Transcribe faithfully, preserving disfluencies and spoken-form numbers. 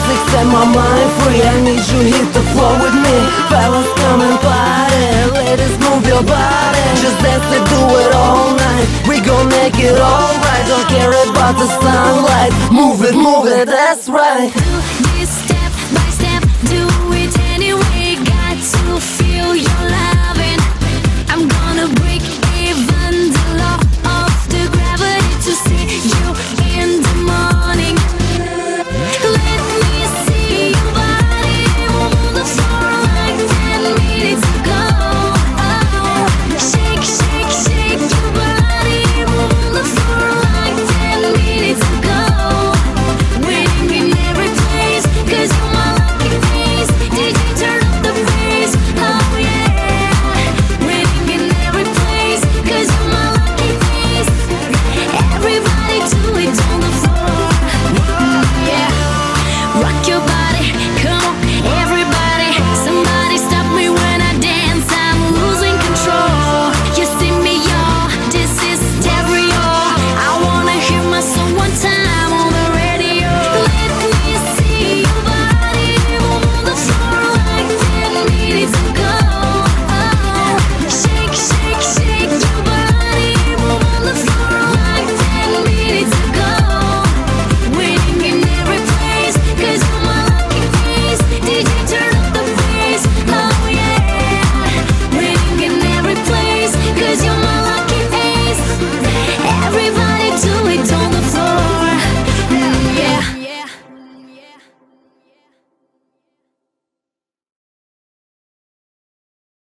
music set my mind free. I need you hit the floor with me. Fellas, come and party. Ladies, move your body. Just dance and do it all night. We gon' make it alright. Don't care about the sunlight. Move it, move it, that's right.